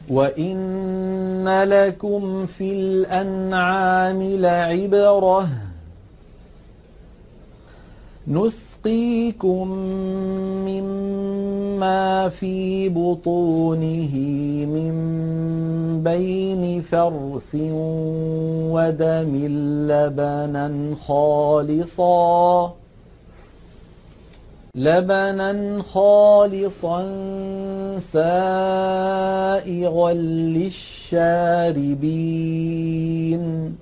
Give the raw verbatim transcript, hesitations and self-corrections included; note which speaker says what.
Speaker 1: وإن لكم في الأنعام لعبرة نسقيكم مما في بطونه من بين فرث ودم لبنا خالصا لبنا خالصا سائغا للشاربين